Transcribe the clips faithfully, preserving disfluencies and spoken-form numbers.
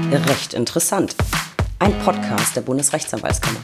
Recht interessant. Ein Podcast der Bundesrechtsanwaltskammer.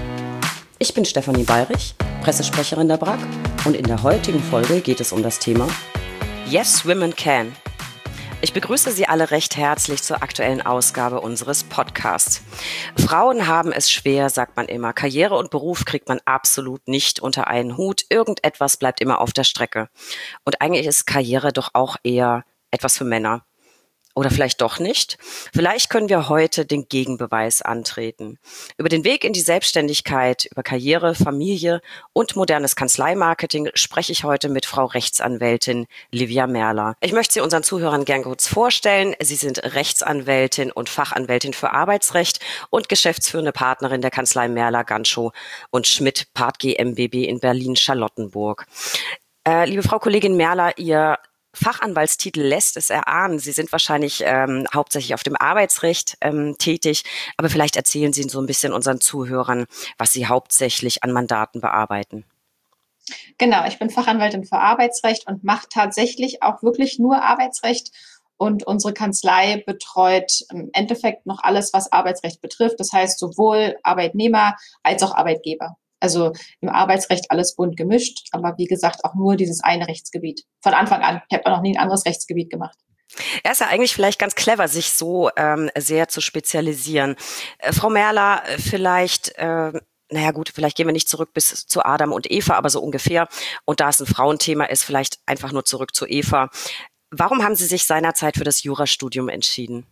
Ich bin Stefanie Bayrich, Pressesprecherin der B R A K, und in der heutigen Folge geht es um das Thema Yes, Women Can. Ich begrüße Sie alle recht herzlich zur aktuellen Ausgabe unseres Podcasts. Frauen haben es schwer, sagt man immer. Karriere und Beruf kriegt man absolut nicht unter einen Hut. Irgendetwas bleibt immer auf der Strecke. Und eigentlich ist Karriere doch auch eher etwas für Männer. Oder vielleicht doch nicht. Vielleicht können wir heute den Gegenbeweis antreten. Über den Weg in die Selbstständigkeit, über Karriere, Familie und modernes Kanzleimarketing spreche ich heute mit Frau Rechtsanwältin Livia Merler. Ich möchte Sie unseren Zuhörern gern kurz vorstellen. Sie sind Rechtsanwältin und Fachanwältin für Arbeitsrecht und geschäftsführende Partnerin der Kanzlei Merler, Ganschow und Schmidt Part GmbH in Berlin-Charlottenburg. Äh, liebe Frau Kollegin Merler, Ihr Fachanwaltstitel lässt es erahnen. Sie sind wahrscheinlich ähm, hauptsächlich auf dem Arbeitsrecht ähm, tätig, aber vielleicht erzählen Sie so ein bisschen unseren Zuhörern, was Sie hauptsächlich an Mandaten bearbeiten. Genau, ich bin Fachanwältin für Arbeitsrecht und mache tatsächlich auch wirklich nur Arbeitsrecht. Und unsere Kanzlei betreut im Endeffekt noch alles, was Arbeitsrecht betrifft. Das heißt sowohl Arbeitnehmer als auch Arbeitgeber. Also im Arbeitsrecht alles bunt gemischt, aber wie gesagt auch nur dieses eine Rechtsgebiet. Von Anfang an. Ich habe auch noch nie ein anderes Rechtsgebiet gemacht. Er ist ja eigentlich vielleicht ganz clever, sich so ähm, sehr zu spezialisieren. Äh, Frau Merler, vielleicht, äh, naja gut, vielleicht gehen wir nicht zurück bis zu Adam und Eva, aber so ungefähr. Und da es ein Frauenthema ist, vielleicht einfach nur zurück zu Eva. Warum haben Sie sich seinerzeit für das Jurastudium entschieden?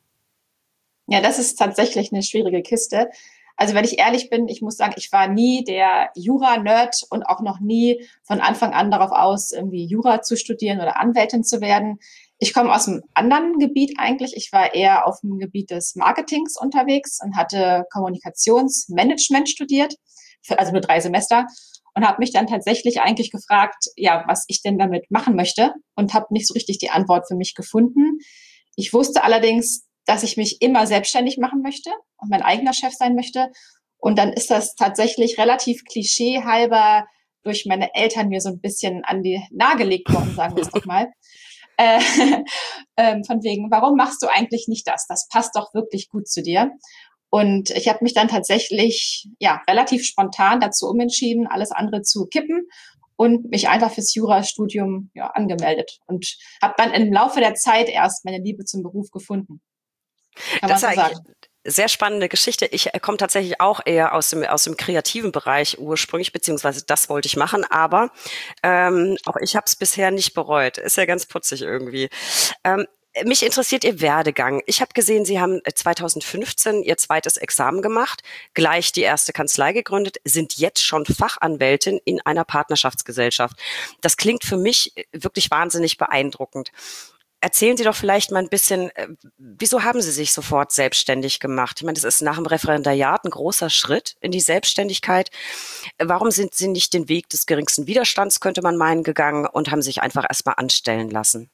Ja, das ist tatsächlich eine schwierige Kiste. Also wenn ich ehrlich bin, ich muss sagen, ich war nie der Jura-Nerd und auch noch nie von Anfang an darauf aus, irgendwie Jura zu studieren oder Anwältin zu werden. Ich komme aus einem anderen Gebiet eigentlich. Ich war eher auf dem Gebiet des Marketings unterwegs und hatte Kommunikationsmanagement studiert, für, also nur drei Semester, und habe mich dann tatsächlich eigentlich gefragt, ja, was ich denn damit machen möchte, und habe nicht so richtig die Antwort für mich gefunden. Ich wusste allerdings, dass ich mich immer selbstständig machen möchte und mein eigener Chef sein möchte. Und dann ist das tatsächlich relativ klischeehalber durch meine Eltern mir so ein bisschen an die nahegelegt worden, sagen wir es doch mal. Äh, äh, von wegen, warum machst du eigentlich nicht das? Das passt doch wirklich gut zu dir. Und ich habe mich dann tatsächlich ja relativ spontan dazu umentschieden, alles andere zu kippen und mich einfach fürs Jurastudium ja, angemeldet und habe dann im Laufe der Zeit erst meine Liebe zum Beruf gefunden. Kann Das man ist so eigentlich sagen. sehr spannende Geschichte. Ich äh, komme tatsächlich auch eher aus dem aus dem kreativen Bereich ursprünglich, beziehungsweise das wollte ich machen, aber ähm, auch ich habe es bisher nicht bereut. Ist ja ganz putzig irgendwie. Ähm, mich interessiert Ihr Werdegang. Ich habe gesehen, Sie haben zwanzig fünfzehn Ihr zweites Examen gemacht, gleich die erste Kanzlei gegründet, sind jetzt schon Fachanwältin in einer Partnerschaftsgesellschaft. Das klingt für mich wirklich wahnsinnig beeindruckend. Erzählen Sie doch vielleicht mal ein bisschen, äh, wieso haben Sie sich sofort selbstständig gemacht? Ich meine, das ist nach dem Referendariat ein großer Schritt in die Selbstständigkeit. Warum sind Sie nicht den Weg des geringsten Widerstands, könnte man meinen, gegangen und haben sich einfach erstmal anstellen lassen?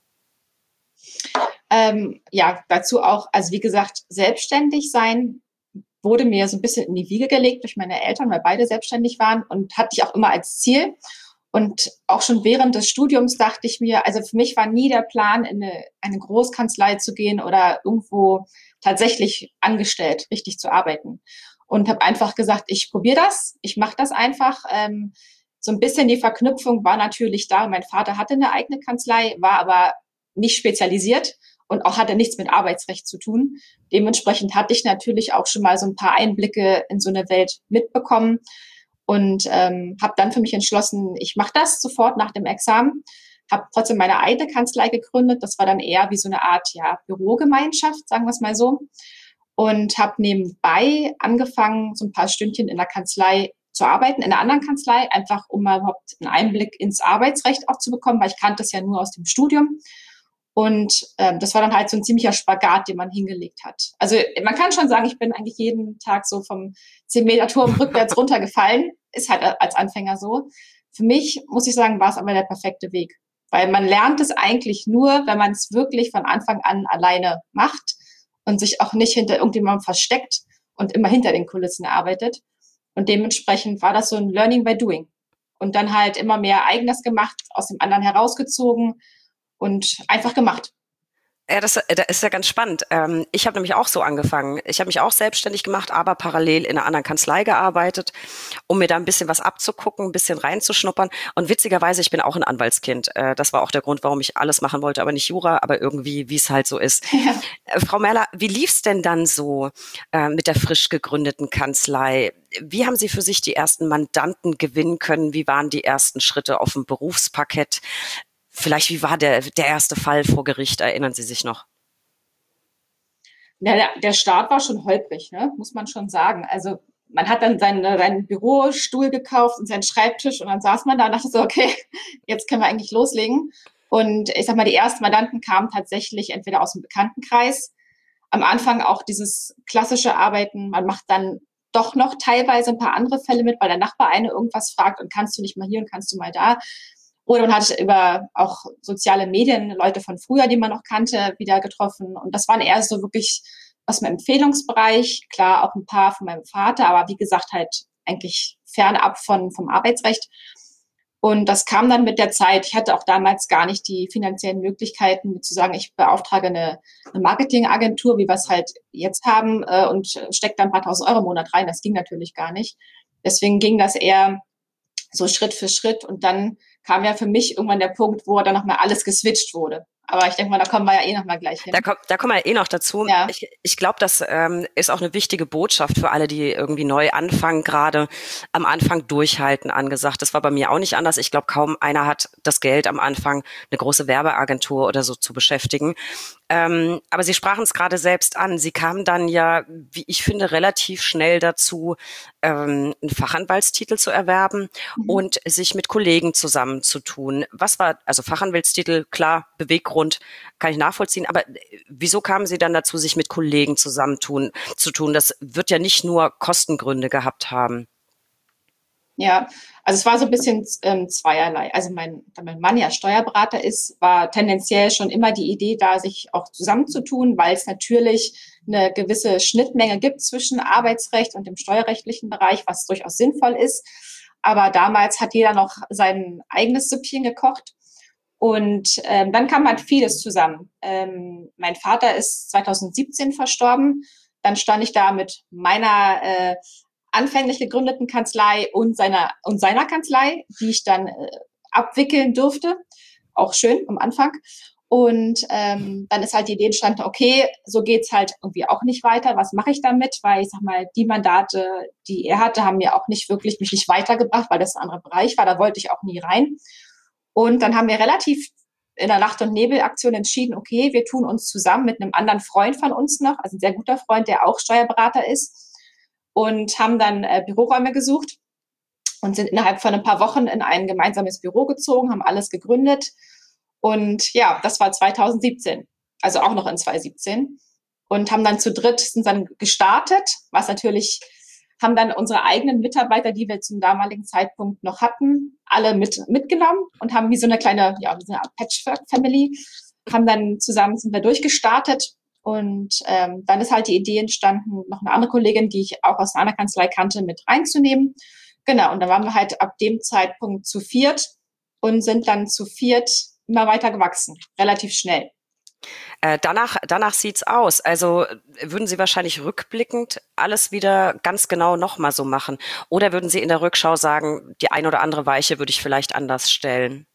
Ähm, ja, dazu auch, also wie gesagt, selbstständig sein wurde mir so ein bisschen in die Wiege gelegt durch meine Eltern, weil beide selbstständig waren, und hatte ich auch immer als Ziel. Und auch schon während des Studiums dachte ich mir, also für mich war nie der Plan, in eine, eine Großkanzlei zu gehen oder irgendwo tatsächlich angestellt, richtig zu arbeiten. Und habe einfach gesagt, ich probiere das, ich mache das einfach. Ähm, so ein bisschen die Verknüpfung war natürlich da. Mein Vater hatte eine eigene Kanzlei, war aber nicht spezialisiert und auch hatte nichts mit Arbeitsrecht zu tun. Dementsprechend hatte ich natürlich auch schon mal so ein paar Einblicke in so eine Welt mitbekommen und ähm, habe dann für mich entschlossen, ich mache das sofort nach dem Examen, habe trotzdem meine eigene Kanzlei gegründet. Das war dann eher wie so eine Art ja, Bürogemeinschaft, sagen wir es mal so. Und habe nebenbei angefangen, so ein paar Stündchen in der Kanzlei zu arbeiten, in einer anderen Kanzlei, einfach um mal überhaupt einen Einblick ins Arbeitsrecht auch zu bekommen, weil ich kannte es ja nur aus dem Studium. Und ähm, das war dann halt so ein ziemlicher Spagat, den man hingelegt hat. Also man kann schon sagen, ich bin eigentlich jeden Tag so vom zehn-Meter-Turm rückwärts runtergefallen. Ist halt als Anfänger so. Für mich, muss ich sagen, war es aber der perfekte Weg. Weil man lernt es eigentlich nur, wenn man es wirklich von Anfang an alleine macht und sich auch nicht hinter irgendjemandem versteckt und immer hinter den Kulissen arbeitet. Und dementsprechend war das so ein Learning by Doing. Und dann halt immer mehr Eigenes gemacht, aus dem anderen herausgezogen und einfach gemacht. Ja, das, das ist ja ganz spannend. Ähm, ich habe nämlich auch so angefangen. Ich habe mich auch selbstständig gemacht, aber parallel in einer anderen Kanzlei gearbeitet, um mir da ein bisschen was abzugucken, ein bisschen reinzuschnuppern. Und witzigerweise, ich bin auch ein Anwaltskind. Äh, das war auch der Grund, warum ich alles machen wollte, aber nicht Jura, aber irgendwie, wie es halt so ist. Ja. Äh, Frau Merler, wie lief's denn dann so äh, mit der frisch gegründeten Kanzlei? Wie haben Sie für sich die ersten Mandanten gewinnen können? Wie waren die ersten Schritte auf dem Berufsparkett? Vielleicht, wie war der, der erste Fall vor Gericht? Erinnern Sie sich noch? Ja, der, der Start war schon holprig, ne? Muss man schon sagen. Also man hat dann seinen, seinen Bürostuhl gekauft und seinen Schreibtisch und dann saß man da und dachte so, okay, jetzt können wir eigentlich loslegen. Und ich sag mal, die ersten Mandanten kamen tatsächlich entweder aus dem Bekanntenkreis, am Anfang auch dieses klassische Arbeiten, man macht dann doch noch teilweise ein paar andere Fälle mit, weil der Nachbar eine irgendwas fragt und kannst du nicht mal hier und kannst du mal da. Oder man hat über auch soziale Medien Leute von früher, die man noch kannte, wieder getroffen. Und das waren eher so wirklich aus dem Empfehlungsbereich. Klar, auch ein paar von meinem Vater, aber wie gesagt, halt eigentlich fernab von, vom Arbeitsrecht. Und das kam dann mit der Zeit. Ich hatte auch damals gar nicht die finanziellen Möglichkeiten, zu sagen, ich beauftrage eine, eine Marketingagentur, wie wir es halt jetzt haben, äh, und stecke dann ein paar tausend Euro im Monat rein. Das ging natürlich gar nicht. Deswegen ging das eher so Schritt für Schritt. Und dann kam ja für mich irgendwann der Punkt, wo dann nochmal alles geswitcht wurde. Aber ich denke mal, da kommen wir ja eh nochmal gleich hin. Da, komm, da kommen wir ja eh noch dazu. Ja. Ich, ich glaube, das ähm, ist auch eine wichtige Botschaft für alle, die irgendwie neu anfangen, gerade am Anfang durchhalten angesagt. Das war bei mir auch nicht anders. Ich glaube, kaum einer hat das Geld am Anfang, eine große Werbeagentur oder so zu beschäftigen. Ähm, aber Sie sprachen es gerade selbst an. Sie kamen dann ja, wie ich finde, relativ schnell dazu, ähm, einen Fachanwaltstitel zu erwerben mhm. und sich mit Kollegen zusammenzutun. Was war, also Fachanwaltstitel, klar, Beweggrund, kann ich nachvollziehen. Aber wieso kamen Sie dann dazu, sich mit Kollegen zusammentun zu tun? Das wird ja nicht nur Kostengründe gehabt haben. Ja, also es war so ein bisschen ähm, zweierlei. Also mein, da mein Mann ja Steuerberater ist, war tendenziell schon immer die Idee da, sich auch zusammenzutun, weil es natürlich eine gewisse Schnittmenge gibt zwischen Arbeitsrecht und dem steuerrechtlichen Bereich, was durchaus sinnvoll ist. Aber damals hat jeder noch sein eigenes Süppchen gekocht. Und ähm, dann kam halt vieles zusammen. Ähm, mein Vater ist zweitausendsiebzehn verstorben. Dann stand ich da mit meiner äh, anfänglich gegründeten Kanzlei und seiner und seiner Kanzlei, die ich dann äh, abwickeln durfte. Auch schön am Anfang. Und ähm, dann ist halt die Idee entstanden, okay, so geht's halt irgendwie auch nicht weiter. Was mache ich damit? Weil ich sag mal, die Mandate, die er hatte, haben mir auch nicht wirklich mich nicht weitergebracht, weil das ein anderer Bereich war. Da wollte ich auch nie rein. Und dann haben wir relativ in der Nacht- und Nebel-Aktion entschieden, okay, wir tun uns zusammen mit einem anderen Freund von uns noch, also ein sehr guter Freund, der auch Steuerberater ist, und haben dann äh, Büroräume gesucht und sind innerhalb von ein paar Wochen in ein gemeinsames Büro gezogen, haben alles gegründet. Und ja, das war zweitausendsiebzehn, also auch noch in zweitausendsiebzehn. Und haben dann zu dritt, sind dann gestartet, was natürlich, haben dann unsere eigenen Mitarbeiter, die wir zum damaligen Zeitpunkt noch hatten, alle mit, mitgenommen und haben wie so eine kleine, ja, wie so eine Art Patchwork-Family, haben dann zusammen, sind wir durchgestartet. Und ähm, dann ist halt die Idee entstanden, noch eine andere Kollegin, die ich auch aus einer Kanzlei kannte, mit reinzunehmen. Genau, und dann waren wir halt ab dem Zeitpunkt zu viert und sind dann zu viert immer weiter gewachsen, relativ schnell. Äh, danach, danach sieht's aus. Also würden Sie wahrscheinlich rückblickend alles wieder ganz genau nochmal so machen? Oder würden Sie in der Rückschau sagen, die ein oder andere Weiche würde ich vielleicht anders stellen?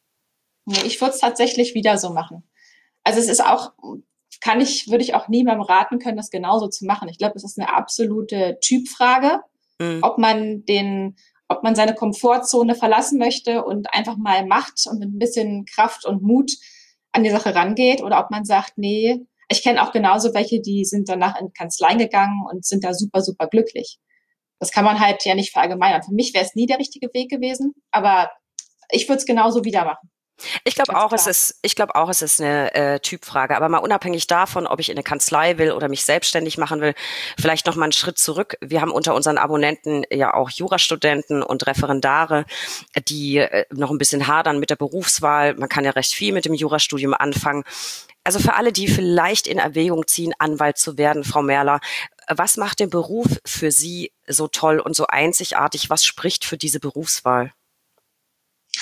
Nee, ich würde es tatsächlich wieder so machen. Also es ist auch, kann ich, würde ich auch niemandem raten können, das genauso zu machen. Ich glaube, es ist eine absolute Typfrage, mhm. ob man den, ob man seine Komfortzone verlassen möchte und einfach mal macht und mit ein bisschen Kraft und Mut an die Sache rangeht, oder ob man sagt, nee, ich kenne auch genauso welche, die sind danach in Kanzleien gegangen und sind da super, super glücklich. Das kann man halt ja nicht verallgemeinern. Für mich wäre es nie der richtige Weg gewesen, aber ich würde es genauso wieder machen. Ich glaube auch, es ist, ich glaube auch, es ist eine äh, Typfrage. Aber mal unabhängig davon, ob ich in eine Kanzlei will oder mich selbstständig machen will, vielleicht noch mal einen Schritt zurück. Wir haben unter unseren Abonnenten ja auch Jurastudenten und Referendare, die äh, noch ein bisschen hadern mit der Berufswahl. Man kann ja recht viel mit dem Jurastudium anfangen. Also für alle, die vielleicht in Erwägung ziehen, Anwalt zu werden, Frau Merler, was macht den Beruf für Sie so toll und so einzigartig? Was spricht für diese Berufswahl?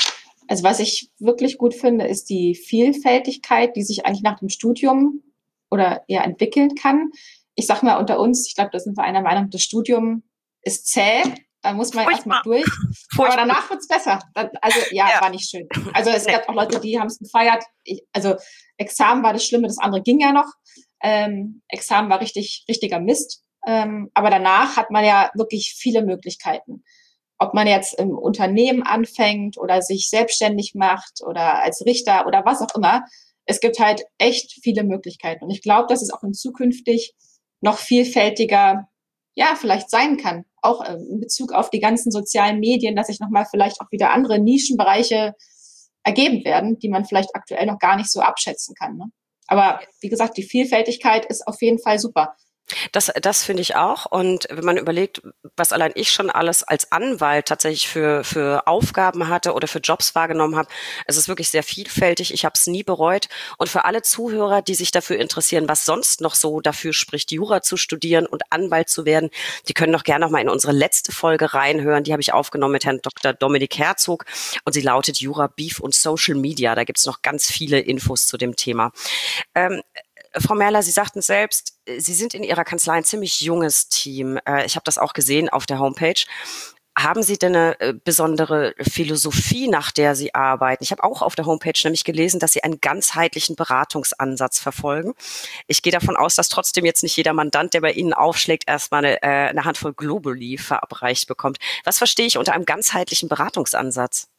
Also was ich wirklich gut finde, ist die Vielfältigkeit, die sich eigentlich nach dem Studium oder ja entwickeln kann. Ich sag mal unter uns, ich glaube, da sind wir einer Meinung, das Studium ist zäh, da muss man erstmal durch. Aber danach wird's besser. Also ja, ja, war nicht schön. Also es nee. gab auch Leute, die haben es gefeiert. Ich, also Examen war das Schlimme, das andere ging ja noch. Ähm, Examen war richtig, richtiger Mist. Ähm, aber danach hat man ja wirklich viele Möglichkeiten. Ob man jetzt im Unternehmen anfängt oder sich selbstständig macht oder als Richter oder was auch immer. Es gibt halt echt viele Möglichkeiten. Und ich glaube, dass es auch in zukünftig noch vielfältiger, ja, vielleicht sein kann. Auch in Bezug auf die ganzen sozialen Medien, dass sich nochmal vielleicht auch wieder andere Nischenbereiche ergeben werden, die man vielleicht aktuell noch gar nicht so abschätzen kann. Ne? Aber wie gesagt, die Vielfältigkeit ist auf jeden Fall super. Das, das finde ich auch. Und wenn man überlegt, was allein ich schon alles als Anwalt tatsächlich für, für Aufgaben hatte oder für Jobs wahrgenommen habe, es ist wirklich sehr vielfältig. Ich habe es nie bereut. Und für alle Zuhörer, die sich dafür interessieren, was sonst noch so dafür spricht, Jura zu studieren und Anwalt zu werden, die können doch gerne noch mal in unsere letzte Folge reinhören. Die habe ich aufgenommen mit Herrn Doktor Dominik Herzog. Und sie lautet Jura, Beef und Social Media. Da gibt es noch ganz viele Infos zu dem Thema. Ähm, Frau Merler, Sie sagten selbst, Sie sind in Ihrer Kanzlei ein ziemlich junges Team. Ich habe das auch gesehen auf der Homepage. Haben Sie denn eine besondere Philosophie, nach der Sie arbeiten? Ich habe auch auf der Homepage nämlich gelesen, dass Sie einen ganzheitlichen Beratungsansatz verfolgen. Ich gehe davon aus, dass trotzdem jetzt nicht jeder Mandant, der bei Ihnen aufschlägt, erstmal eine, eine Handvoll Globuli verabreicht bekommt. Was verstehe ich unter einem ganzheitlichen Beratungsansatz?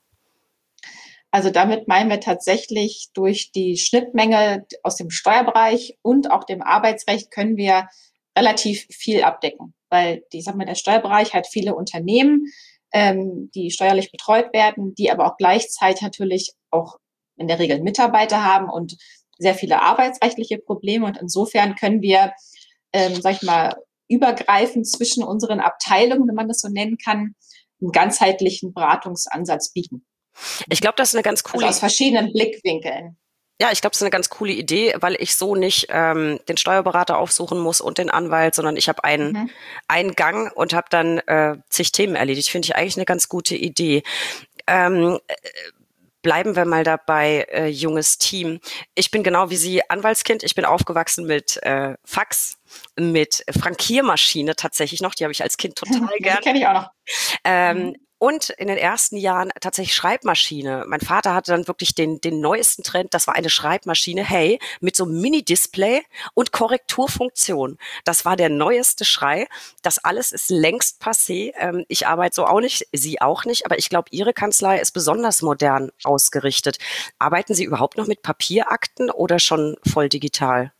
Also damit meinen wir tatsächlich durch die Schnittmenge aus dem Steuerbereich und auch dem Arbeitsrecht können wir relativ viel abdecken, weil die, sag mal, der Steuerbereich hat viele Unternehmen, ähm, die steuerlich betreut werden, die aber auch gleichzeitig natürlich auch in der Regel Mitarbeiter haben und sehr viele arbeitsrechtliche Probleme. Und insofern können wir, ähm, sag ich mal, übergreifend zwischen unseren Abteilungen, wenn man das so nennen kann, einen ganzheitlichen Beratungsansatz bieten. Ich glaube, das ist eine ganz coole also aus verschiedenen Blickwinkeln. Ja, ich glaube, es ist eine ganz coole Idee, weil ich so nicht ähm, den Steuerberater aufsuchen muss und den Anwalt, sondern ich habe einen, mhm. einen Gang und habe dann äh, zig Themen erledigt. Finde ich eigentlich eine ganz gute Idee. Ähm, äh, bleiben wir mal dabei, äh, junges Team. Ich bin genau wie Sie Anwaltskind. Ich bin aufgewachsen mit äh, Fax, mit Frankiermaschine tatsächlich noch. Die habe ich als Kind total gern. Die kenne ich auch noch. Ähm, mhm. Und in den ersten Jahren tatsächlich Schreibmaschine. Mein Vater hatte dann wirklich den, den neuesten Trend. Das war eine Schreibmaschine, hey, mit so einem Mini-Display und Korrekturfunktion. Das war der neueste Schrei. Das alles ist längst passé. Ähm, ich arbeite so auch nicht, Sie auch nicht. Aber ich glaube, Ihre Kanzlei ist besonders modern ausgerichtet. Arbeiten Sie überhaupt noch mit Papierakten oder schon voll digital?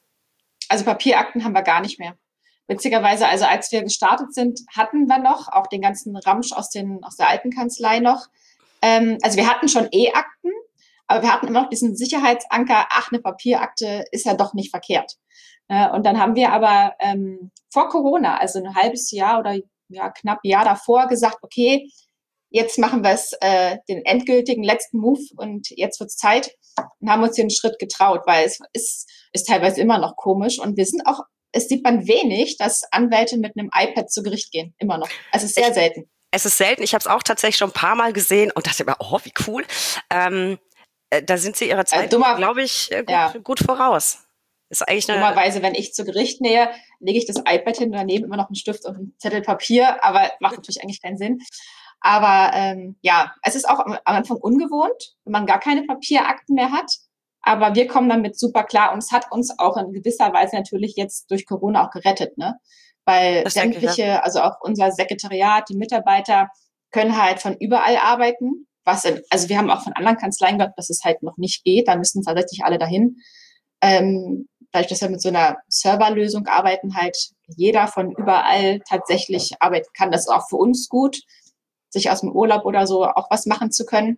Also Papierakten haben wir gar nicht mehr. Witzigerweise, also als wir gestartet sind, hatten wir noch auch den ganzen Ramsch aus, den, aus der alten Kanzlei noch. Ähm, also wir hatten schon E-Akten, aber wir hatten immer noch diesen Sicherheitsanker, ach, eine Papierakte ist ja doch nicht verkehrt. Äh, und dann haben wir aber ähm, vor Corona, also ein halbes Jahr oder ja, knapp ein Jahr davor gesagt, okay, jetzt machen wir es äh, den endgültigen letzten Move und jetzt wird's Zeit und haben uns den Schritt getraut, weil es ist, ist teilweise immer noch komisch und wir sind auch es sieht man wenig, dass Anwälte mit einem iPad zu Gericht gehen. Immer noch. Also es ist sehr selten. Es ist selten. Ich habe es auch tatsächlich schon ein paar Mal gesehen und dachte immer, oh, wie cool. Ähm, äh, da sind Sie Ihrer Zeit, also glaube ich, äh, gut, ja. gut voraus. Ist eigentlich eine Dummerweise, wenn ich zu Gericht nähe, lege ich das iPad hin und daneben immer noch einen Stift und einen Zettel Papier, aber macht natürlich eigentlich keinen Sinn. Aber ähm, ja, es ist auch am Anfang ungewohnt, wenn man gar keine Papierakten mehr hat. Aber wir kommen damit super klar und es hat uns auch in gewisser Weise natürlich jetzt durch Corona auch gerettet, ne? Weil das sämtliche, ja. also auch unser Sekretariat, die Mitarbeiter können halt von überall arbeiten. Was in, also wir haben auch von anderen Kanzleien gehört, dass es halt noch nicht geht. Da müssen tatsächlich alle dahin. Ähm, dadurch, dass wir mit so einer Serverlösung arbeiten, halt jeder von überall tatsächlich arbeiten kann. Das ist auch für uns gut, sich aus dem Urlaub oder so auch was machen zu können.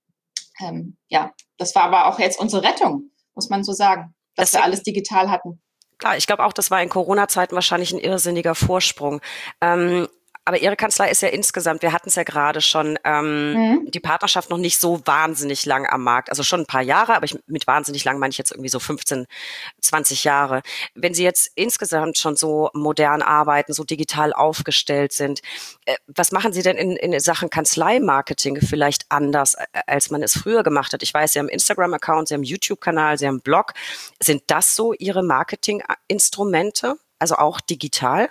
Ähm, ja, das war aber auch jetzt unsere Rettung, muss man so sagen, dass das wir alles digital hatten. Klar, ich glaube auch, das war in Corona-Zeiten wahrscheinlich ein irrsinniger Vorsprung. Ähm, Aber Ihre Kanzlei ist ja insgesamt, wir hatten es ja gerade schon, ähm, Mhm. die Partnerschaft noch nicht so wahnsinnig lang am Markt. Also schon ein paar Jahre, aber ich, mit wahnsinnig lang meine ich jetzt irgendwie so fünfzehn, zwanzig Jahre. Wenn Sie jetzt insgesamt schon so modern arbeiten, so digital aufgestellt sind, äh, was machen Sie denn in, in Sachen Kanzleimarketing vielleicht anders, äh, als man es früher gemacht hat? Ich weiß, Sie haben einen Instagram-Account, Sie haben einen YouTube-Kanal, Sie haben einen Blog. Sind das so Ihre Marketinginstrumente? Also auch digital?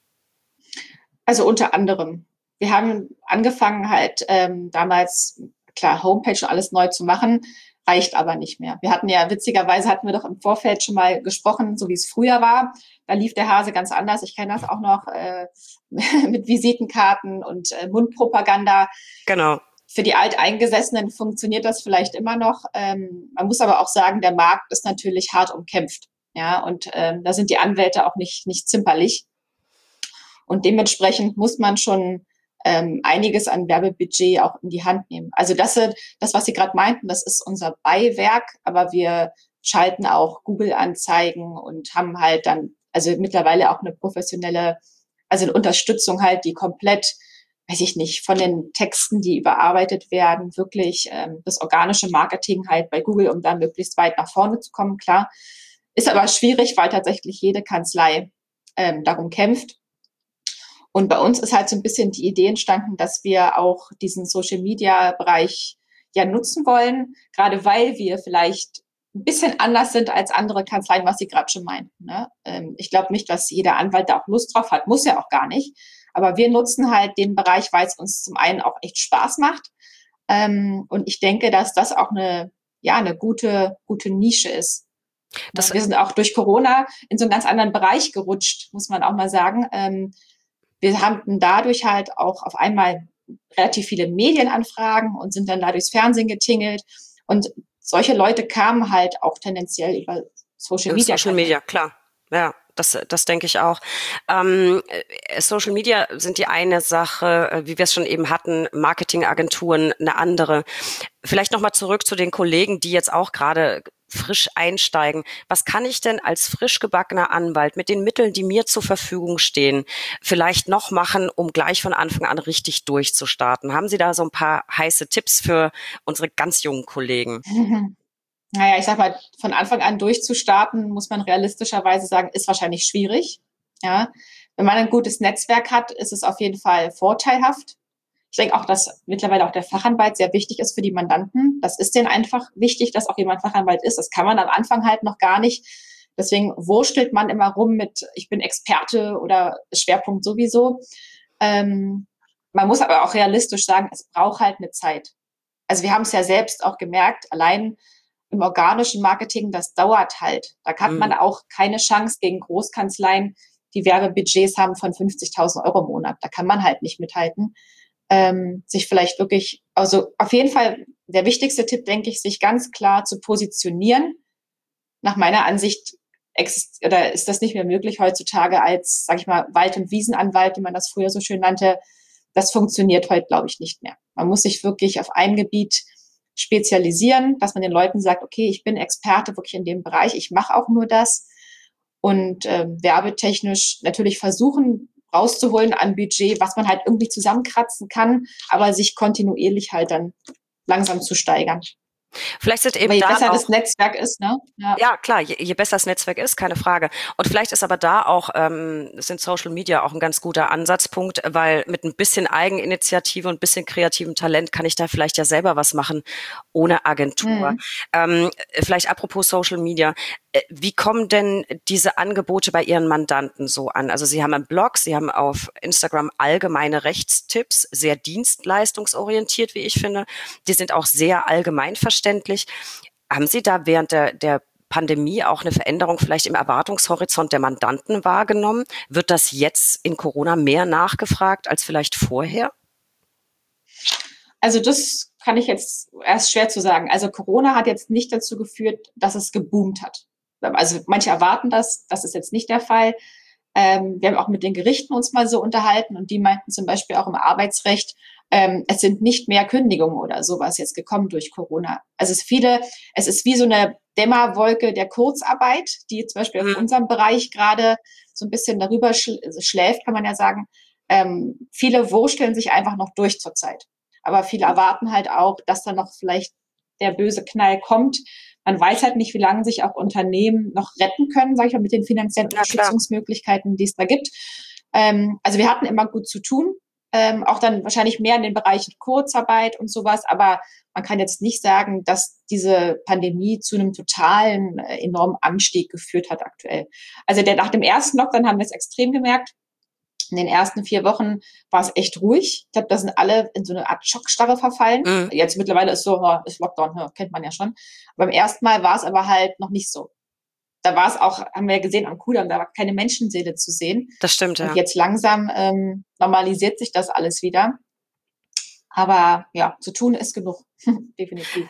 Also unter anderem. Wir haben angefangen halt ähm, damals, klar, Homepage und alles neu zu machen, reicht aber nicht mehr. Wir hatten ja, witzigerweise hatten wir doch im Vorfeld schon mal gesprochen, so wie es früher war. Da lief der Hase ganz anders. Ich kenne das auch noch äh, mit Visitenkarten und äh, Mundpropaganda. Genau. Für die Alteingesessenen funktioniert das vielleicht immer noch. Ähm, man muss aber auch sagen, der Markt ist natürlich hart umkämpft. Ja, und ähm, da sind die Anwälte auch nicht, nicht zimperlich. Und dementsprechend muss man schon ähm, einiges an Werbebudget auch in die Hand nehmen. Also das, das was Sie gerade meinten, das ist unser Beiwerk, aber wir schalten auch Google-Anzeigen und haben halt dann, also mittlerweile auch eine professionelle, also eine Unterstützung halt, die komplett, weiß ich nicht, von den Texten, die überarbeitet werden, wirklich ähm, das organische Marketing halt bei Google, um dann möglichst weit nach vorne zu kommen, klar. Ist aber schwierig, weil tatsächlich jede Kanzlei ähm, darum kämpft. Und bei uns ist halt so ein bisschen die Idee entstanden, dass wir auch diesen Social-Media-Bereich ja nutzen wollen, gerade weil wir vielleicht ein bisschen anders sind als andere Kanzleien, was Sie gerade schon meinten. Ne? Ähm, ich glaube nicht, dass jeder Anwalt da auch Lust drauf hat, muss ja auch gar nicht. Aber wir nutzen halt den Bereich, weil es uns zum einen auch echt Spaß macht. Ähm, und ich denke, dass das auch eine, ja, eine gute, gute Nische ist. Das, Wir sind auch durch Corona in so einen ganz anderen Bereich gerutscht, muss man auch mal sagen. Ähm, wir haben dadurch halt auch auf einmal relativ viele Medienanfragen und sind dann da durchs Fernsehen getingelt. Und solche Leute kamen halt auch tendenziell über Social Media Social Kanäle. Media, klar. Ja, das, das denke ich auch. Ähm, Social Media sind die eine Sache, wie wir es schon eben hatten, Marketingagenturen eine andere. Vielleicht nochmal zurück zu den Kollegen, die jetzt auch gerade frisch einsteigen. Was kann ich denn als frisch gebackener Anwalt mit den Mitteln, die mir zur Verfügung stehen, vielleicht noch machen, um gleich von Anfang an richtig durchzustarten? Haben Sie da so ein paar heiße Tipps für unsere ganz jungen Kollegen? Naja, ich sag mal, von Anfang an durchzustarten, muss man realistischerweise sagen, ist wahrscheinlich schwierig. Ja, wenn man ein gutes Netzwerk hat, ist es auf jeden Fall vorteilhaft. Ich denke auch, dass mittlerweile auch der Fachanwalt sehr wichtig ist für die Mandanten. Das ist denen einfach wichtig, dass auch jemand Fachanwalt ist. Das kann man am Anfang halt noch gar nicht. Deswegen wurstelt man immer rum mit, ich bin Experte oder Schwerpunkt sowieso. Ähm, man muss aber auch realistisch sagen, es braucht halt eine Zeit. Also wir haben es ja selbst auch gemerkt, allein im organischen Marketing, das dauert halt. Da hat man Mhm. auch keine Chance gegen Großkanzleien, die Werbebudgets haben von fünfzigtausend Euro im Monat. Da kann man halt nicht mithalten. Ähm, sich vielleicht wirklich, also auf jeden Fall der wichtigste Tipp, denke ich, sich ganz klar zu positionieren. Nach meiner Ansicht exist oder ist das nicht mehr möglich heutzutage als, sag ich mal, Wald- und Wiesenanwalt, wie man das früher so schön nannte. Das funktioniert heute, glaube ich, nicht mehr. Man muss sich wirklich auf ein Gebiet spezialisieren, dass man den Leuten sagt, okay, ich bin Experte wirklich in dem Bereich, ich mache auch nur das und äh, werbetechnisch natürlich versuchen rauszuholen an Budget, was man halt irgendwie zusammenkratzen kann, aber sich kontinuierlich halt dann langsam zu steigern. Vielleicht sind Aber eben je da besser das auch Netzwerk ist, ne? Ja. Ja, klar, je, je besser das Netzwerk ist, keine Frage. Und vielleicht ist aber da auch, ähm, sind Social Media auch ein ganz guter Ansatzpunkt, weil mit ein bisschen Eigeninitiative und ein bisschen kreativem Talent kann ich da vielleicht ja selber was machen, ohne Agentur. Mhm. Ähm, vielleicht apropos Social Media, äh, wie kommen denn diese Angebote bei Ihren Mandanten so an? Also Sie haben einen Blog, Sie haben auf Instagram allgemeine Rechtstipps, sehr dienstleistungsorientiert, wie ich finde. Die sind auch sehr allgemein verständlich. Haben Sie da während der, der Pandemie auch eine Veränderung vielleicht im Erwartungshorizont der Mandanten wahrgenommen? Wird das jetzt in Corona mehr nachgefragt als vielleicht vorher? Also das kann ich jetzt erst schwer zu sagen. Also Corona hat jetzt nicht dazu geführt, dass es geboomt hat. Also manche erwarten das, das ist jetzt nicht der Fall. Ähm, wir haben auch mit den Gerichten uns mal so unterhalten und die meinten zum Beispiel auch im Arbeitsrecht, ähm, es sind nicht mehr Kündigungen oder sowas jetzt gekommen durch Corona. Also es ist viele, es ist wie so eine Dämmerwolke der Kurzarbeit, die zum Beispiel auf Mhm. unserem Bereich gerade so ein bisschen darüber schl schläft, kann man ja sagen. ähm, viele wursteln sich einfach noch durch zurzeit. Aber viele erwarten halt auch, dass dann noch vielleicht der böse Knall kommt. Man weiß halt nicht, wie lange sich auch Unternehmen noch retten können, sage ich mal, mit den finanziellen Unterstützungsmöglichkeiten, die es da gibt. Ähm, also wir hatten immer gut zu tun, ähm, auch dann wahrscheinlich mehr in den Bereichen Kurzarbeit und sowas, aber man kann jetzt nicht sagen, dass diese Pandemie zu einem totalen, äh, enormen Anstieg geführt hat aktuell. Also der, nach dem ersten Lockdown haben wir es extrem gemerkt. In den ersten vier Wochen war es echt ruhig. Ich glaube, da sind alle in so eine Art Schockstarre verfallen. Mhm. Jetzt mittlerweile ist so, ist Lockdown, kennt man ja schon. Beim ersten Mal war es aber halt noch nicht so. Da war es auch, haben wir ja gesehen am Kudamm, da war keine Menschenseele zu sehen. Das stimmt, ja. Und jetzt langsam ähm, normalisiert sich das alles wieder. Aber ja, zu tun ist genug, definitiv.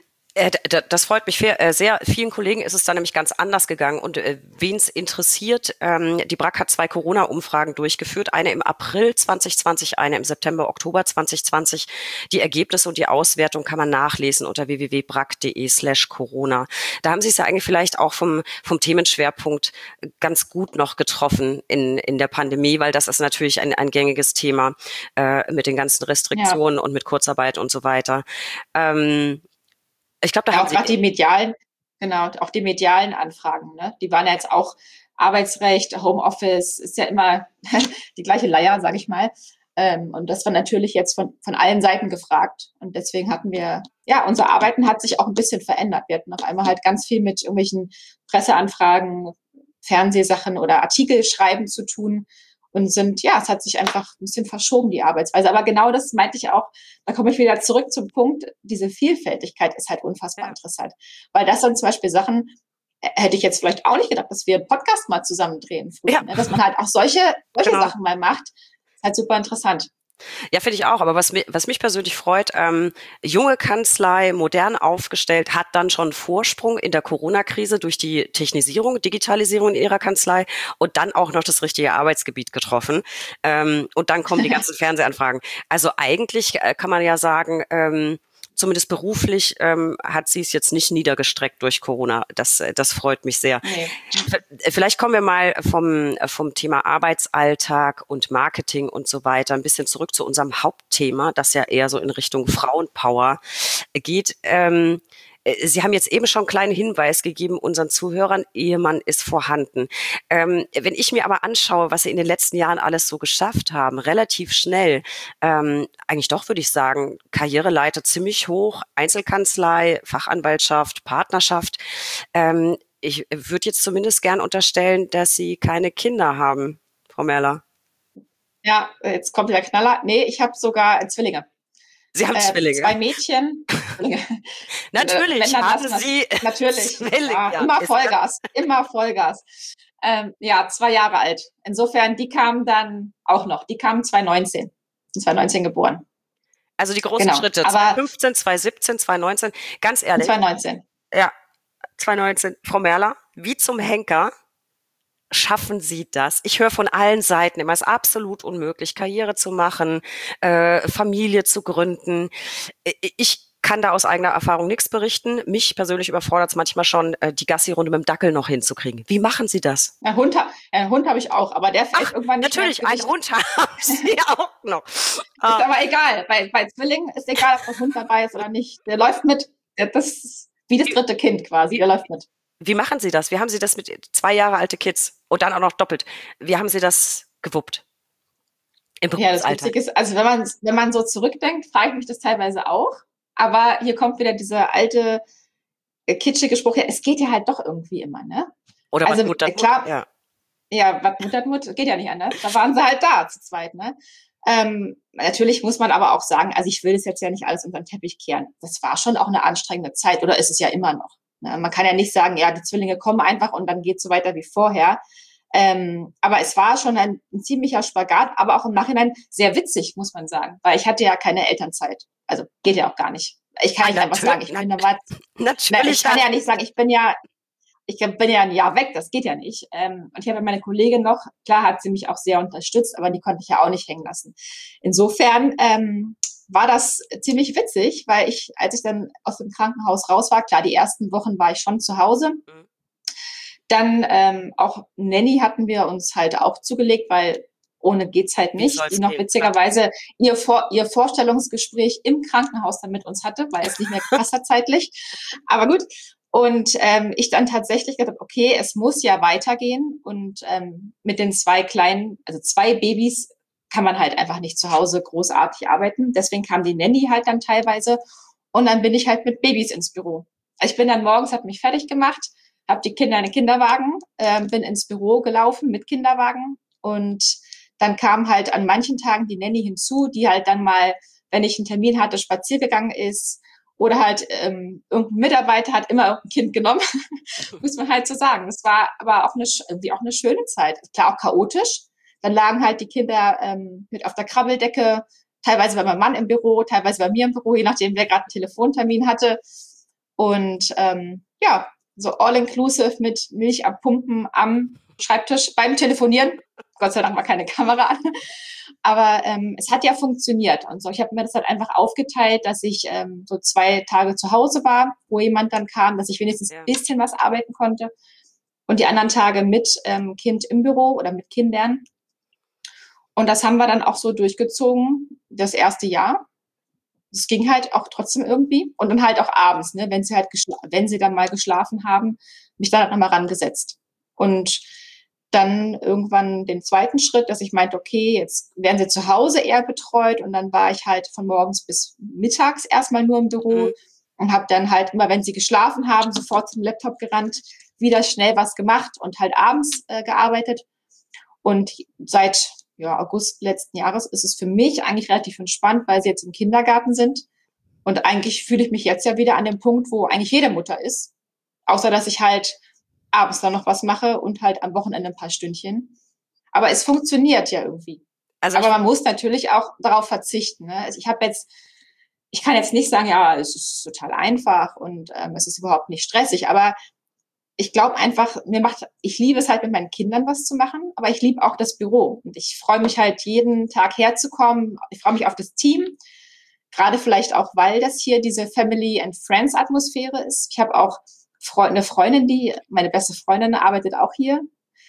Das freut mich sehr. Vielen Kollegen ist es da nämlich ganz anders gegangen. Und äh, wen es interessiert, ähm, die B R A K hat zwei Corona-Umfragen durchgeführt. Eine im April zwanzig zwanzig, eine im September, Oktober zwanzig zwanzig. Die Ergebnisse und die Auswertung kann man nachlesen unter w w w punkt brack.de slash Corona. Da haben Sie es ja eigentlich vielleicht auch vom, vom Themenschwerpunkt ganz gut noch getroffen in, in der Pandemie, weil das ist natürlich ein, ein gängiges Thema äh, mit den ganzen Restriktionen ja. und mit Kurzarbeit und so weiter. Ähm, Ich glaube, da ja, haben auch gerade die medialen, genau, auch die medialen Anfragen, ne? Die waren ja jetzt auch Arbeitsrecht, Homeoffice, ist ja immer die gleiche Leier, sage ich mal. Ähm, und das war natürlich jetzt von, von allen Seiten gefragt. Und deswegen hatten wir, ja, unser Arbeiten hat sich auch ein bisschen verändert. Wir hatten auf einmal halt ganz viel mit irgendwelchen Presseanfragen, Fernsehsachen oder Artikel schreiben zu tun. Und sind, ja, es hat sich einfach ein bisschen verschoben, die Arbeitsweise. Aber genau das meinte ich auch, da komme ich wieder zurück zum Punkt, diese Vielfältigkeit ist halt unfassbar ja. interessant. Weil das sind zum Beispiel Sachen, hätte ich jetzt vielleicht auch nicht gedacht, dass wir einen Podcast mal zusammen drehen früher, ja. ne? Dass man halt auch solche, solche genau. Sachen mal macht, ist halt super interessant. Ja, finde ich auch. Aber was mich, was mich persönlich freut, ähm, junge Kanzlei, modern aufgestellt, hat dann schon Vorsprung in der Corona-Krise durch die Technisierung, Digitalisierung in ihrer Kanzlei und dann auch noch das richtige Arbeitsgebiet getroffen. Ähm, und dann kommen die ganzen Fernsehanfragen. Also eigentlich äh, kann man ja sagen, ähm, zumindest beruflich ähm, hat sie es jetzt nicht niedergestreckt durch Corona. Das, das freut mich sehr. Nee. Vielleicht kommen wir mal vom, vom Thema Arbeitsalltag und Marketing und so weiter ein bisschen zurück zu unserem Hauptthema, das ja eher so in Richtung Frauenpower geht. Ähm, Sie haben jetzt eben schon einen kleinen Hinweis gegeben unseren Zuhörern, Ehemann ist vorhanden. Ähm, wenn ich mir aber anschaue, was Sie in den letzten Jahren alles so geschafft haben, relativ schnell, ähm, eigentlich doch würde ich sagen, Karriereleiter ziemlich hoch, Einzelkanzlei, Fachanwaltschaft, Partnerschaft. Ähm, ich würde jetzt zumindest gern unterstellen, dass Sie keine Kinder haben, Frau Merler. Ja, jetzt kommt der Knaller. Nee, ich habe sogar Zwillinge. Sie haben Zwillinge. Äh, zwei Mädchen. Natürlich haben Sie natürlich. Zwillinge. Ja, ja, immer Vollgas, immer Vollgas. Ähm, ja, zwei Jahre alt. Insofern, die kamen dann auch noch. Die kamen zwanzig neunzehn. Sind zwanzig neunzehn geboren. Also die großen genau. Schritte. zwanzig fünfzehn, zwanzig siebzehn, zwanzig neunzehn. Ganz ehrlich. zwanzig neunzehn. Ja, zwanzig neunzehn. Frau Merler, wie zum Henker schaffen Sie das? Ich höre von allen Seiten immer, es ist absolut unmöglich, Karriere zu machen, äh, Familie zu gründen. Ich kann da aus eigener Erfahrung nichts berichten. Mich persönlich überfordert es manchmal schon, äh, die Gassi-Runde mit dem Dackel noch hinzukriegen. Wie machen Sie das? Ein Hund, einen Hund habe ich auch, aber der fällt Ach, irgendwann nicht natürlich, einen Hund haben Sie auch noch. Ist ah. aber egal. Bei, bei Zwillingen ist egal, ob der Hund dabei ist oder nicht. Der läuft mit. Das ist wie das dritte Kind quasi. Der läuft mit. Wie machen Sie das? Wie haben Sie das mit zwei Jahre alte Kids und dann auch noch doppelt? Wie haben Sie das gewuppt? Im ja, das Witzige ist, also wenn man, wenn man so zurückdenkt, frage ich mich das teilweise auch. Aber hier kommt wieder dieser alte, äh, kitschige Spruch, ja, es geht ja halt doch irgendwie immer, ne? Oder also, was Mutter klar, ja. Ja, was Mutter tut, geht ja nicht anders. Da waren sie halt da zu zweit, ne? Ähm, natürlich muss man aber auch sagen, also ich will das jetzt ja nicht alles unter den Teppich kehren. Das war schon auch eine anstrengende Zeit, oder ist es ja immer noch. Ne? Man kann ja nicht sagen, ja, die Zwillinge kommen einfach und dann geht's so weiter wie vorher. Ähm, aber es war schon ein, ein ziemlicher Spagat, aber auch im Nachhinein sehr witzig, muss man sagen, weil ich hatte ja keine Elternzeit. Also geht ja auch gar nicht. Ich kann nicht einfach sagen, ich bin da was. Natürlich. Ich kann ja nicht sagen, ich bin ja, ich bin ja ein Jahr weg, das geht ja nicht. Ähm, und ich habe meine Kollegin noch, klar hat sie mich auch sehr unterstützt, aber die konnte ich ja auch nicht hängen lassen. Insofern ähm, war das ziemlich witzig, weil ich, als ich dann aus dem Krankenhaus raus war, klar, die ersten Wochen war ich schon zu Hause. Dann ähm, auch Nanny hatten wir uns halt auch zugelegt, weil Ohne geht's halt nicht. Die noch witzigerweise ihr, Vor- ihr Vorstellungsgespräch im Krankenhaus dann mit uns hatte, weil es nicht mehr gepasst hat zeitlich. Aber gut. Und ähm, ich dann tatsächlich gedacht, okay, es muss ja weitergehen. Und ähm, mit den zwei kleinen, also zwei Babys, kann man halt einfach nicht zu Hause großartig arbeiten. Deswegen kam die Nanny halt dann teilweise. Und dann bin ich halt mit Babys ins Büro. Ich bin dann morgens, habe mich fertig gemacht, habe die Kinder in den Kinderwagen, äh, bin ins Büro gelaufen mit Kinderwagen. Und dann kam halt an manchen Tagen die Nanny hinzu, die halt dann mal, wenn ich einen Termin hatte, spazieren gegangen ist. Oder halt ähm, irgendein Mitarbeiter hat immer irgendein Kind genommen, muss man halt so sagen. Es war aber auch eine, irgendwie auch eine schöne Zeit. Klar, auch chaotisch. Dann lagen halt die Kinder ähm, mit auf der Krabbeldecke, teilweise bei meinem Mann im Büro, teilweise bei mir im Büro, je nachdem, wer gerade einen Telefontermin hatte. Und ähm, ja, so all-inclusive mit Milch abpumpen am Schreibtisch beim Telefonieren. Gott sei Dank war keine Kamera an. Aber ähm, es hat ja funktioniert. Und so, ich habe mir das halt einfach aufgeteilt, dass ich ähm, so zwei Tage zu Hause war, wo jemand dann kam, dass ich wenigstens ein bisschen was arbeiten konnte. Und die anderen Tage mit ähm, Kind im Büro oder mit Kindern. Und das haben wir dann auch so durchgezogen, das erste Jahr. Es ging halt auch trotzdem irgendwie. Und dann halt auch abends, ne, wenn sie halt geschla- wenn sie dann mal geschlafen haben, mich dann halt nochmal rangesetzt. Und dann irgendwann den zweiten Schritt, dass ich meinte, okay, jetzt werden sie zu Hause eher betreut. Und dann war ich halt von morgens bis mittags erstmal nur im Büro mhm. und habe dann halt immer, wenn sie geschlafen haben, sofort zum Laptop gerannt, wieder schnell was gemacht und halt abends äh, gearbeitet. Und seit ja, August letzten Jahres ist es für mich eigentlich relativ entspannt, weil sie jetzt im Kindergarten sind. Und eigentlich fühle ich mich jetzt ja wieder an dem Punkt, wo eigentlich jede Mutter ist. Außer, dass ich halt abends dann noch was mache und halt am Wochenende ein paar Stündchen. Aber es funktioniert ja irgendwie. Also aber man muss natürlich auch darauf verzichten. Ne? Also ich habe jetzt, ich kann jetzt nicht sagen, ja, es ist total einfach und ähm, es ist überhaupt nicht stressig, aber ich glaube einfach, mir macht, ich liebe es halt mit meinen Kindern was zu machen, aber ich liebe auch das Büro. Und ich freue mich halt jeden Tag herzukommen. Ich freue mich auf das Team. Gerade vielleicht auch, weil das hier diese Family and Friends Atmosphäre ist. Ich habe auch eine Freundin, die, meine beste Freundin arbeitet auch hier.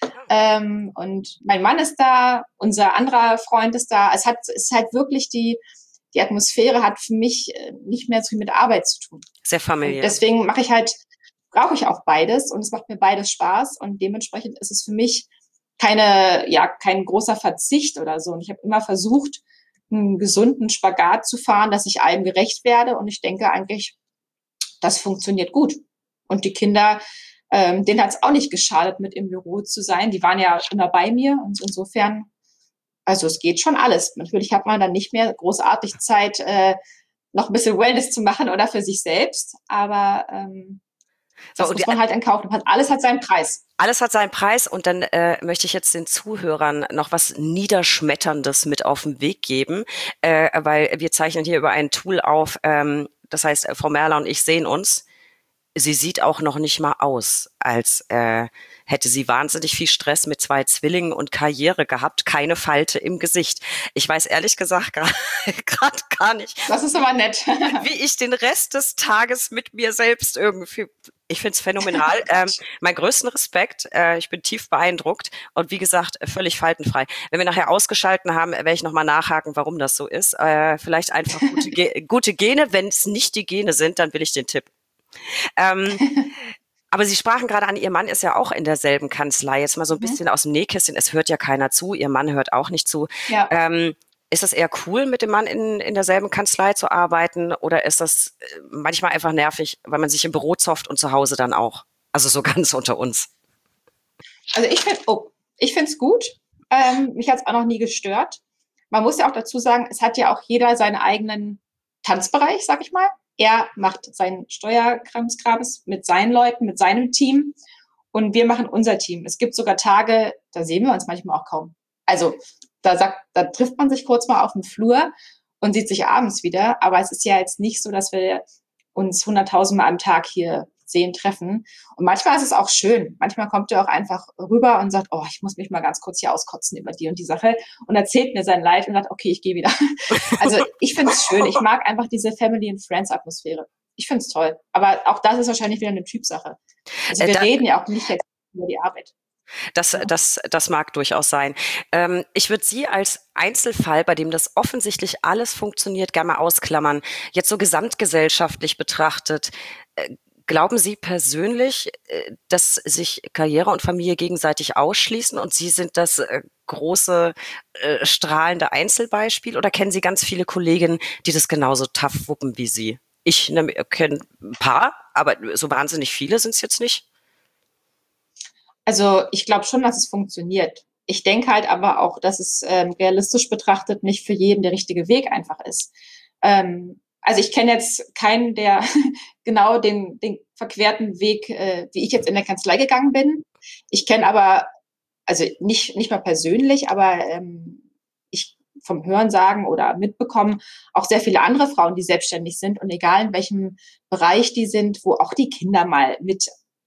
Ähm, und mein Mann ist da, unser anderer Freund ist da. Es hat, es ist halt wirklich die, die Atmosphäre hat für mich nicht mehr so viel mit Arbeit zu tun. Sehr familiär. Und deswegen mache ich halt, brauche ich auch beides und es macht mir beides Spaß und dementsprechend ist es für mich keine, ja, kein großer Verzicht oder so. Und ich habe immer versucht, einen gesunden Spagat zu fahren, dass ich allem gerecht werde und ich denke eigentlich, das funktioniert gut. Und die Kinder, ähm, denen hat es auch nicht geschadet, mit im Büro zu sein. Die waren ja immer bei mir und insofern, also es geht schon alles. Natürlich hat man dann nicht mehr großartig Zeit, äh, noch ein bisschen Wellness zu machen oder für sich selbst, aber ähm, das so, muss man halt in Kauf nehmen. Alles hat seinen Preis. Alles hat seinen Preis und dann äh, möchte ich jetzt den Zuhörern noch was Niederschmetterndes mit auf den Weg geben, äh, weil wir zeichnen hier über ein Tool auf, ähm, das heißt, Frau Merler und ich sehen uns. Sie sieht auch noch nicht mal aus, als äh, hätte sie wahnsinnig viel Stress mit zwei Zwillingen und Karriere gehabt, keine Falte im Gesicht. Ich weiß ehrlich gesagt gerade gar nicht. Das ist aber nett. Wie ich den Rest des Tages mit mir selbst irgendwie, ich finde es phänomenal. ähm, mein größten Respekt, äh, ich bin tief beeindruckt und wie gesagt, völlig faltenfrei. Wenn wir nachher ausgeschalten haben, werde ich nochmal nachhaken, warum das so ist. Äh, vielleicht einfach gute, Ge- gute Gene. Wenn es nicht die Gene sind, dann will ich den Tipp. Ähm, aber Sie sprachen gerade an, Ihr Mann ist ja auch in derselben Kanzlei. Jetzt mal so ein mhm. bisschen aus dem Nähkästchen. Es hört ja keiner zu. Ihr Mann hört auch nicht zu. Ja. Ähm, ist das eher cool, mit dem Mann in, in derselben Kanzlei zu arbeiten? Oder ist das manchmal einfach nervig, weil man sich im Büro zofft und zu Hause dann auch? Also so ganz unter uns. Also ich finde oh, ich finde es gut. Ähm, mich hat es auch noch nie gestört. Man muss ja auch dazu sagen, es hat ja auch jeder seinen eigenen Tanzbereich, sag ich mal. Er macht seinen Steuerkramskrams mit seinen Leuten, mit seinem Team und wir machen unser Team. Es gibt sogar Tage, da sehen wir uns manchmal auch kaum. Also da sagt, da trifft man sich kurz mal auf dem Flur und sieht sich abends wieder. Aber es ist ja jetzt nicht so, dass wir uns hunderttausendmal am Tag hier sehen, treffen. Und manchmal ist es auch schön. Manchmal kommt er auch einfach rüber und sagt, oh, ich muss mich mal ganz kurz hier auskotzen über die und die Sache und erzählt mir sein Leid und sagt, okay, ich gehe wieder. Also ich finde es schön. Ich mag einfach diese Family and Friends Atmosphäre. Ich finde es toll. Aber auch das ist wahrscheinlich wieder eine Typsache. Also wir äh, da, reden ja auch nicht jetzt über die Arbeit. Das, Ja. das, das mag durchaus sein. Ähm, ich würde Sie als Einzelfall, bei dem das offensichtlich alles funktioniert, gerne mal ausklammern. Jetzt so gesamtgesellschaftlich betrachtet, äh, glauben Sie persönlich, äh, dass sich Karriere und Familie gegenseitig ausschließen und Sie sind das äh, große, äh, strahlende Einzelbeispiel oder kennen Sie ganz viele Kolleginnen, die das genauso tough wuppen wie Sie? Ich ne, kenne ein paar, aber so wahnsinnig viele sind es jetzt nicht. Also ich glaube schon, dass es funktioniert. Ich denke halt aber auch, dass es ähm, realistisch betrachtet nicht für jeden der richtige Weg einfach ist. Ähm, also ich kenne jetzt keinen, der genau den, den verquerten Weg, äh, wie ich jetzt in der Kanzlei gegangen bin. Ich kenne aber, also nicht, nicht mal persönlich, aber ähm, ich vom Hörensagen oder mitbekommen, auch sehr viele andere Frauen, die selbstständig sind und egal in welchem Bereich die sind, wo auch die Kinder mal mit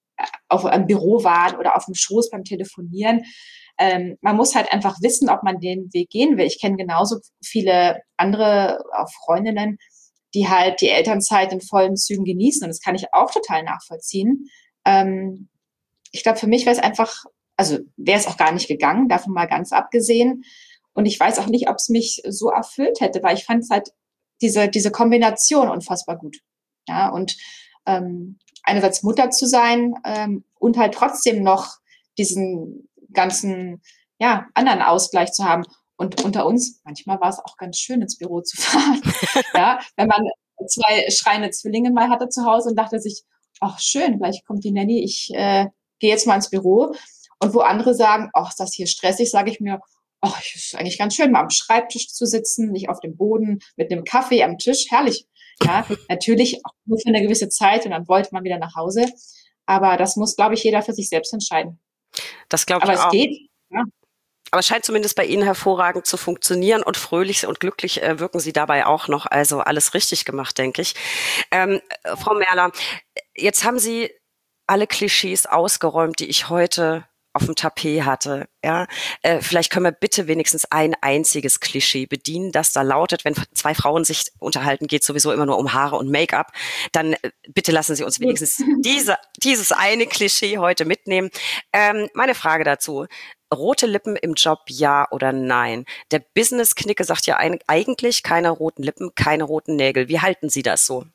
auf einem Büro waren oder auf dem Schoß beim Telefonieren. Ähm, man muss halt einfach wissen, ob man den Weg gehen will. Ich kenne genauso viele andere, auch Freundinnen, die halt die Elternzeit in vollen Zügen genießen. Und das kann ich auch total nachvollziehen. Ähm, ich glaube, für mich wäre es einfach, also wäre es auch gar nicht gegangen, davon mal ganz abgesehen. Und ich weiß auch nicht, ob es mich so erfüllt hätte, weil ich fand es halt diese, diese Kombination unfassbar gut. Ja, und ähm, einerseits Mutter zu sein ähm, und halt trotzdem noch diesen ganzen, ja, anderen Ausgleich zu haben. Und unter uns, manchmal war es auch ganz schön, ins Büro zu fahren. Ja, wenn man zwei schreiende Zwillinge mal hatte zu Hause und dachte sich, ach schön, gleich kommt die Nanny, ich äh, gehe jetzt mal ins Büro. Und wo andere sagen, ach, ist das hier stressig, sage ich mir, ach, ist eigentlich ganz schön, mal am Schreibtisch zu sitzen, nicht auf dem Boden, mit einem Kaffee am Tisch, herrlich. Ja, natürlich auch nur für eine gewisse Zeit und dann wollte man wieder nach Hause. Aber das muss, glaube ich, jeder für sich selbst entscheiden. Das glaube Aber ich es auch. geht. Ja. Aber es scheint zumindest bei Ihnen hervorragend zu funktionieren und fröhlich und glücklich äh, wirken Sie dabei auch noch. Also alles richtig gemacht, denke ich. Ähm, äh, Frau Merler, jetzt haben Sie alle Klischees ausgeräumt, die ich heute auf dem Tapet hatte. Ja, äh, vielleicht können wir bitte wenigstens ein einziges Klischee bedienen, das da lautet, wenn zwei Frauen sich unterhalten, geht sowieso immer nur um Haare und Make-up. Dann äh, bitte lassen Sie uns wenigstens diese, dieses eine Klischee heute mitnehmen. Ähm, meine Frage dazu. Rote Lippen im Job, ja oder nein? Der Business-Knicke sagt ja ein, eigentlich keine roten Lippen, keine roten Nägel. Wie halten Sie das so?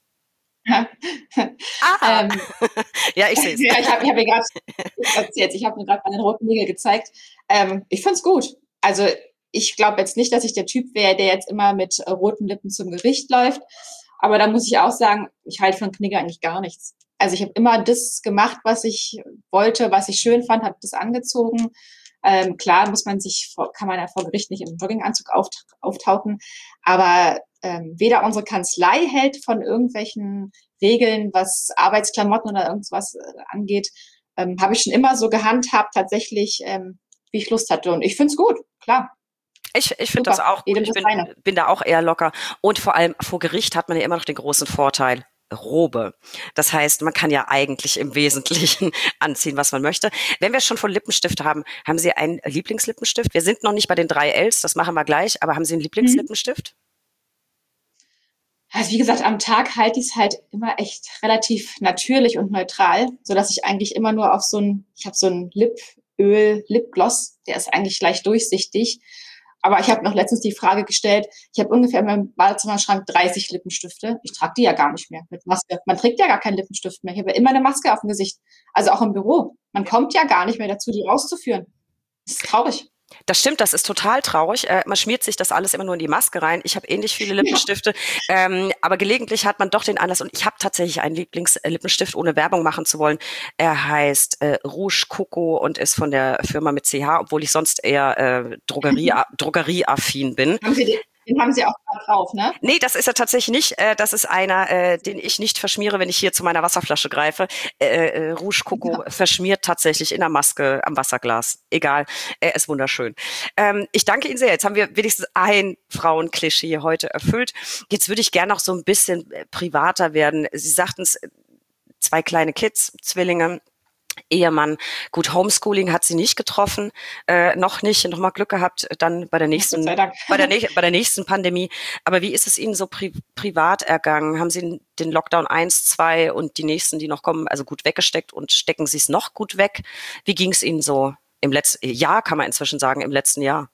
Ah, ähm, ja, ich sehe es. ja, ich habe ich hab mir gerade erzählt, ich habe mir gerade meine roten Nägel gezeigt. Ähm, ich finde es gut. Also ich glaube jetzt nicht, dass ich der Typ wäre, der jetzt immer mit äh, roten Lippen zum Gericht läuft. Aber da muss ich auch sagen, ich halte von Knigge eigentlich gar nichts. Also ich habe immer das gemacht, was ich wollte, was ich schön fand, habe das angezogen. Ähm, klar muss man sich, vor, kann man ja vor Gericht nicht im Jogginganzug auft auftauchen, aber ähm, weder unsere Kanzlei hält von irgendwelchen Regeln, was Arbeitsklamotten oder irgendwas äh, angeht, ähm, habe ich schon immer so gehandhabt, tatsächlich, ähm, wie ich Lust hatte. Und ich finde es gut, klar. Ich, ich finde das auch gut. Jedem Ich das bin, seine. bin da auch eher locker. Und vor allem vor Gericht hat man ja immer noch den großen Vorteil. Robe. Das heißt, man kann ja eigentlich im Wesentlichen anziehen, was man möchte. Wenn wir schon von Lippenstift haben, haben Sie einen Lieblingslippenstift? Wir sind noch nicht bei den drei Ls, das machen wir gleich, aber haben Sie einen Mhm. Lieblingslippenstift? Also wie gesagt, am Tag halte ich es halt immer echt relativ natürlich und neutral, sodass ich eigentlich immer nur auf so ein, ich habe so ein Lipöl, Lipgloss, der ist eigentlich leicht durchsichtig. Aber ich habe noch letztens die Frage gestellt, ich habe ungefähr in meinem Badezimmerschrank dreißig Lippenstifte. Ich trage die ja gar nicht mehr mit Maske. Man trägt ja gar keinen Lippenstift mehr. Ich habe ja immer eine Maske auf dem Gesicht. Also auch im Büro. Man kommt ja gar nicht mehr dazu, die rauszuführen. Das ist traurig. Das stimmt, das ist total traurig. Äh, man schmiert sich das alles immer nur in die Maske rein. Ich habe ähnlich viele Ja. Lippentifte, ähm, aber gelegentlich hat man doch den Anlass. Und ich habe tatsächlich einen Lieblingslippenstift, ohne Werbung machen zu wollen. Er heißt äh, Rouge Coco und ist von der Firma mit C H, obwohl ich sonst eher äh, Drogerie, drogerieaffin bin. Haben Sie den, den haben Sie auch gerade drauf, ne? Nee, das ist er tatsächlich nicht. Äh, das ist einer, äh, den ich nicht verschmiere, wenn ich hier zu meiner Wasserflasche greife. Äh, äh, Rouge Coco Ja. verschmiert tatsächlich in der Maske am Wasserglas. Egal, er ist wunderschön. Ähm, ich danke Ihnen sehr. Jetzt haben wir wenigstens ein Frauenklischee heute erfüllt. Jetzt würde ich gerne noch so ein bisschen privater werden. Sie sagten es, zwei kleine Kids, Zwillinge. Ehemann. Gut, Homeschooling hat sie nicht getroffen, äh, noch nicht, noch mal Glück gehabt, dann bei der Gott sei nächsten, Dank. bei der, bei der nächsten Pandemie. Aber wie ist es Ihnen so pri privat ergangen? Haben Sie den Lockdown eins, zwei und die nächsten, die noch kommen, also gut weggesteckt und stecken Sie es noch gut weg? Wie ging es Ihnen so im letzten Jahr, kann man inzwischen sagen, im letzten Jahr?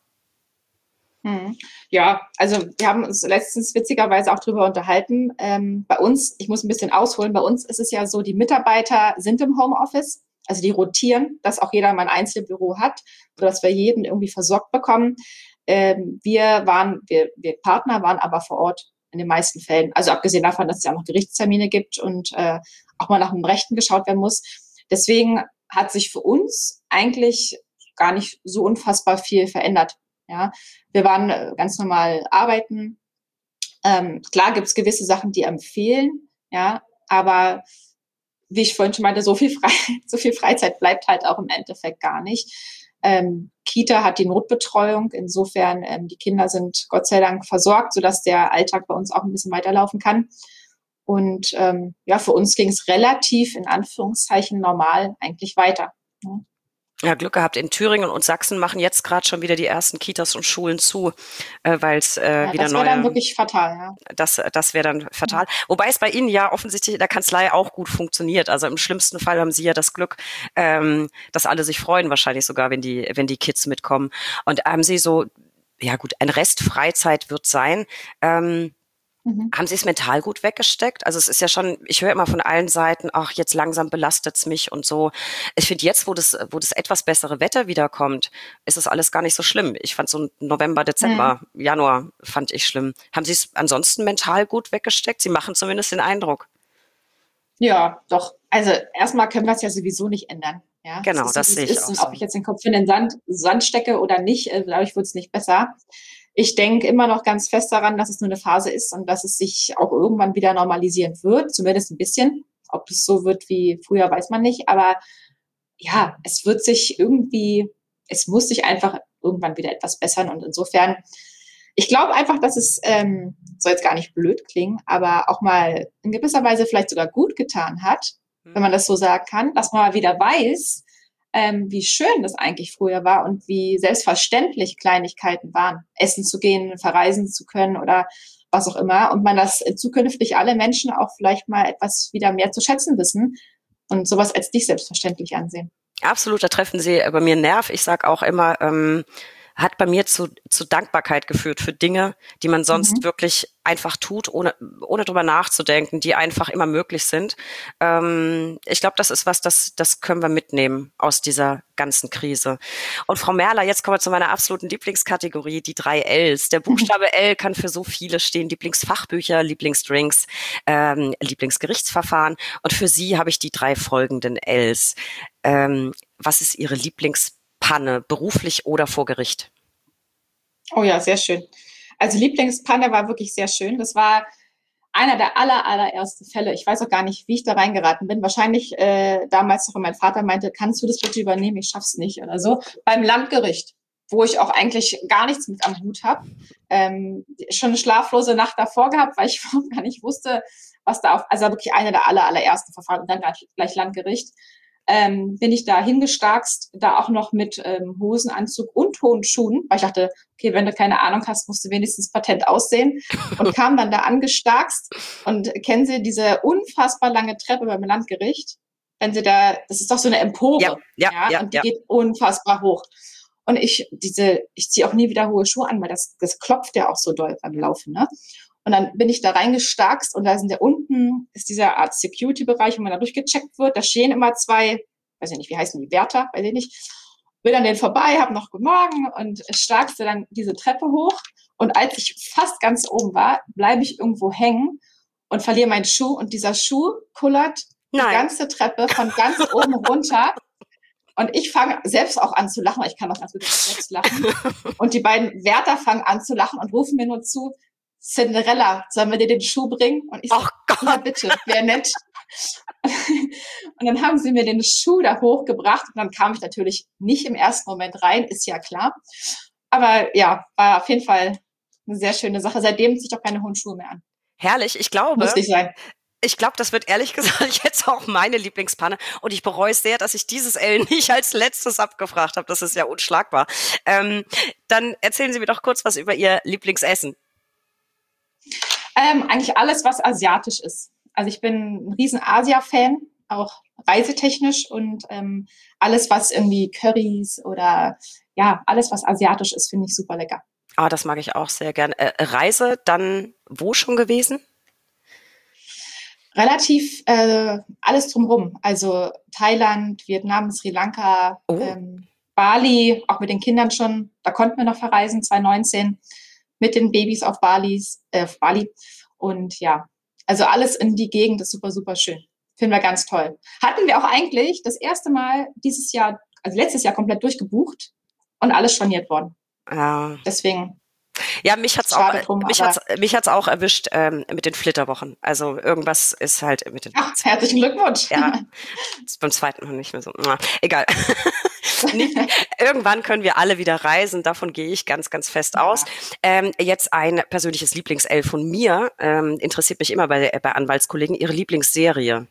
Hm. Ja, also wir haben uns letztens witzigerweise auch drüber unterhalten. Ähm, bei uns, ich muss ein bisschen ausholen, bei uns ist es ja so, die Mitarbeiter sind im Homeoffice, also die rotieren, dass auch jeder mal ein Einzelbüro hat, sodass wir jeden irgendwie versorgt bekommen. Ähm, wir waren, wir, wir Partner waren aber vor Ort in den meisten Fällen. Also abgesehen davon, dass es ja auch noch Gerichtstermine gibt und äh, auch mal nach dem Rechten geschaut werden muss. Deswegen hat sich für uns eigentlich gar nicht so unfassbar viel verändert. Ja, wir waren äh, ganz normal arbeiten. Ähm, klar gibt es gewisse Sachen, die empfehlen, ja, aber wie ich vorhin schon meinte, so viel, Fre so viel Freizeit bleibt halt auch im Endeffekt gar nicht. Ähm, Kita hat die Notbetreuung, insofern ähm, die Kinder sind Gott sei Dank versorgt, sodass der Alltag bei uns auch ein bisschen weiterlaufen kann. Und ähm, ja, für uns ging es relativ in Anführungszeichen normal eigentlich weiter. Ne? Ja, Glück gehabt. In Thüringen und Sachsen machen jetzt gerade schon wieder die ersten Kitas und Schulen zu, äh, weil es äh, Ja, wieder das wäre dann neue, wirklich fatal, ja. das, das wäre dann Ja. fatal. Wobei es bei Ihnen ja offensichtlich in der Kanzlei auch gut funktioniert. Also im schlimmsten Fall haben Sie ja das Glück, ähm, dass alle sich freuen, wahrscheinlich sogar, wenn die, wenn die Kids mitkommen. Und haben Sie so, ja gut, ein Rest Freizeit wird sein. Ähm, Mhm. Haben Sie es mental gut weggesteckt? Also es ist ja schon, ich höre immer von allen Seiten, ach, jetzt langsam belastet's mich und so. Ich finde jetzt, wo das, wo das etwas bessere Wetter wiederkommt, ist es alles gar nicht so schlimm. Ich fand so November, Mhm. Dezember, Januar fand ich schlimm. Haben Sie es ansonsten mental gut weggesteckt? Sie machen zumindest den Eindruck. Ja, doch. Also erstmal können wir es ja sowieso nicht ändern. Ja, es Genau, ist so, das wie es sehe ich ist. auch Und ob so. ich jetzt den Kopf in den Sand, Sand stecke oder nicht, äh, glaube ich, wird es nicht besser. Ich denke immer noch ganz fest daran, dass es nur eine Phase ist und dass es sich auch irgendwann wieder normalisieren wird, zumindest ein bisschen. Ob es so wird wie früher, weiß man nicht. Aber ja, es wird sich irgendwie, es muss sich einfach irgendwann wieder etwas bessern. Und insofern, ich glaube einfach, dass es, ähm, soll jetzt gar nicht blöd klingen, aber auch mal in gewisser Weise vielleicht sogar gut getan hat, wenn man das so sagen kann, dass man mal wieder weiß, ähm, wie schön das eigentlich früher war und wie selbstverständlich Kleinigkeiten waren, essen zu gehen, verreisen zu können oder was auch immer. Und man das zukünftig alle Menschen auch vielleicht mal etwas wieder mehr zu schätzen wissen und sowas als nicht selbstverständlich ansehen. Absolut, da treffen Sie bei mir einen Nerv. Ich sage auch immer, ähm, hat bei mir zu, zu Dankbarkeit geführt für Dinge, die man sonst Mhm. wirklich einfach tut, ohne, ohne drüber nachzudenken, die einfach immer möglich sind. Ähm, ich glaube, das ist was, das, das können wir mitnehmen aus dieser ganzen Krise. Und Frau Merler, jetzt kommen wir zu meiner absoluten Lieblingskategorie, die drei Ls. Der Buchstabe L kann für so viele stehen: Lieblingsfachbücher, Lieblingsdrinks, ähm, Lieblingsgerichtsverfahren. Und für Sie habe ich die drei folgenden Ls. Ähm, was ist Ihre Lieblingspanne, beruflich oder vor Gericht? Oh ja, sehr schön. Also Lieblingspanne war wirklich sehr schön. Das war einer der aller, allerersten Fälle. Ich weiß auch gar nicht, wie ich da reingeraten bin. Wahrscheinlich äh, damals noch, mein Vater meinte, kannst du das bitte übernehmen? Ich schaff's nicht oder so. Beim Landgericht, wo ich auch eigentlich gar nichts mit am Hut habe. Ähm, schon eine schlaflose Nacht davor gehabt, weil ich gar nicht wusste, was da auf, also wirklich einer der aller, allerersten Verfahren und dann gleich, gleich Landgericht. Ähm, bin ich da hingestarkst, da auch noch mit ähm, Hosenanzug und hohen Schuhen, weil ich dachte, okay, wenn du keine Ahnung hast, musst du wenigstens patent aussehen und kam dann da angestarkst und kennen Sie diese unfassbar lange Treppe beim Landgericht? Wenn Sie da, das ist doch so eine Ja, Empore, ja, ja, ja, und die ja. geht unfassbar hoch. Und ich, diese, ich ziehe auch nie wieder hohe Schuhe an, weil das, das klopft ja auch so doll beim Laufen, ne? Und dann bin ich da reingestarkst und da sind ja unten, ist dieser Art Security-Bereich, wo man da durchgecheckt wird. Da stehen immer zwei, weiß ich nicht, wie heißen die, Wärter, weiß ich nicht. Bin an denen vorbei, hab noch Guten Morgen und starkste dann diese Treppe hoch. Und als ich fast ganz oben war, bleibe ich irgendwo hängen und verliere meinen Schuh. Und dieser Schuh kullert die Nein. ganze Treppe von ganz oben runter. Und ich fange selbst auch an zu lachen, weil ich kann auch ganz gut selbst lachen. Und die beiden Wärter fangen an zu lachen und rufen mir nur zu, Cinderella, sollen wir dir den Schuh bringen? Und ich so, Ach ja Gott. bitte, wäre nett. Und dann haben sie mir den Schuh da hochgebracht und dann kam ich natürlich nicht im ersten Moment rein, ist ja klar. Aber ja, war auf jeden Fall eine sehr schöne Sache. Seitdem ziehe ich auch keine hohen Schuhe mehr an. Herrlich. Ich Muss glaube, nicht sein. Ich glaube, das wird ehrlich gesagt jetzt auch meine Lieblingspanne. Und ich bereue sehr, dass ich dieses L nicht als letztes abgefragt habe. Das ist ja unschlagbar. Ähm, dann erzählen Sie mir doch kurz was über Ihr Lieblingsessen. Ähm, eigentlich alles, was asiatisch ist. Also ich bin ein riesen Asia-Fan, auch reisetechnisch. Und ähm, alles, was irgendwie Currys oder ja, alles, was asiatisch ist, finde ich super lecker. Ah, das mag ich auch sehr gern. Äh, Reise dann wo schon gewesen? Relativ äh, alles drumherum. Also Thailand, Vietnam, Sri Lanka, Oh. ähm, Bali, auch mit den Kindern schon. Da konnten wir noch verreisen, zwanzig neunzehn, mit den Babys auf Balis, äh, auf Bali. Und ja, also alles in die Gegend ist super, super schön. Finden wir ganz toll. Hatten wir auch eigentlich das erste Mal dieses Jahr, also letztes Jahr komplett durchgebucht und alles storniert worden. Ja. Deswegen. Ja, mich hat's auch, drum, mich hat's, mich hat's auch erwischt ähm, mit den Flitterwochen. Also irgendwas ist halt mit den. Ach, herzlichen Glückwunsch. Ja, ist beim zweiten Mal nicht mehr so. Na, egal. Nicht, irgendwann können wir alle wieder reisen. Davon gehe ich ganz, ganz fest ja. aus. Ähm, jetzt ein persönliches Lieblings-L von mir. Ähm, interessiert mich immer bei, bei Anwaltskollegen. Ihre Lieblingsserie?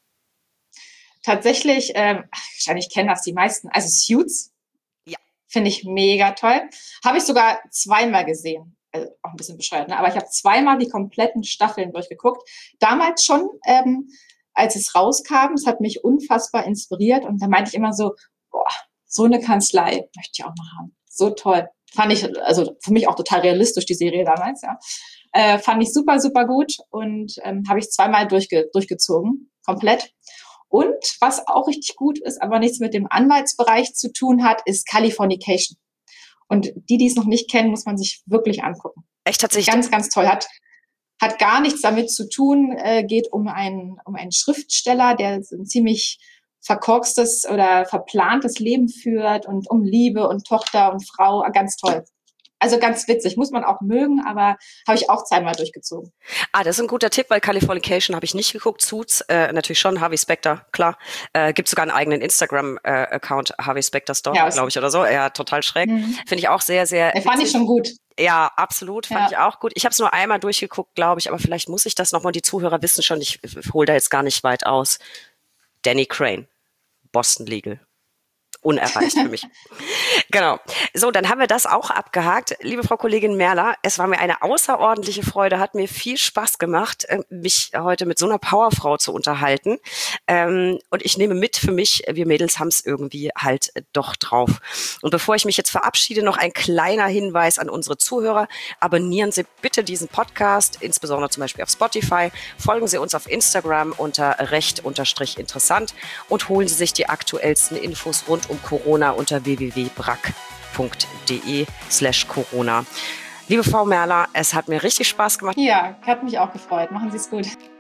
Tatsächlich, ähm, wahrscheinlich kennen das die meisten. Also Suits. Finde ich mega toll. Habe ich sogar zweimal gesehen. Also auch ein bisschen bescheuert, ne? Aber ich habe zweimal die kompletten Staffeln durchgeguckt. Damals schon, ähm, als es rauskam, es hat mich unfassbar inspiriert. Und da meinte ich immer so, boah, so eine Kanzlei möchte ich auch noch haben. So toll. Fand ich, also für mich auch total realistisch, die Serie damals, ja. Äh, fand ich super, super gut. Und ähm, habe ich zweimal durchge- durchgezogen, komplett. Und was auch richtig gut ist, aber nichts mit dem Anwaltsbereich zu tun hat, ist Californication. Und die, die es noch nicht kennen, muss man sich wirklich angucken. Echt tatsächlich? Ganz, ganz toll. Hat, hat gar nichts damit zu tun, äh, geht um einen, um einen Schriftsteller, der ein ziemlich verkorkstes oder verplantes Leben führt und um Liebe und Tochter und Frau. Ganz toll. Also ganz witzig, muss man auch mögen, aber habe ich auch zweimal durchgezogen. Ah, das ist ein guter Tipp, weil Californication habe ich nicht geguckt. Suits, äh, natürlich schon, Harvey Specter, klar. Äh, gibt sogar einen eigenen Instagram-Account, äh, Harvey Specter's Daughter, ja, glaube ich, oder so. Ja, total schräg. Mhm. Finde ich auch sehr, sehr... Ja, fand ich schon gut. Ja, absolut, fand ja. ich auch gut. Ich habe es nur einmal durchgeguckt, glaube ich, aber vielleicht muss ich das nochmal. Die Zuhörer wissen schon, ich hole da jetzt gar nicht weit aus. Danny Crane, Boston Legal. Unerreicht für mich. Genau. So, dann haben wir das auch abgehakt. Liebe Frau Kollegin Merler, es war mir eine außerordentliche Freude, hat mir viel Spaß gemacht, mich heute mit so einer Powerfrau zu unterhalten. Und ich nehme mit für mich, wir Mädels haben es irgendwie halt doch drauf. Und bevor ich mich jetzt verabschiede, noch ein kleiner Hinweis an unsere Zuhörer. Abonnieren Sie bitte diesen Podcast, insbesondere zum Beispiel auf Spotify. Folgen Sie uns auf Instagram unter recht-interessant und holen Sie sich die aktuellsten Infos rund um Corona unter w w w punkt brack punkt de slash Corona. Liebe Frau Merler, es hat mir richtig Spaß gemacht. Ja, hat mich auch gefreut. Machen Sie es gut.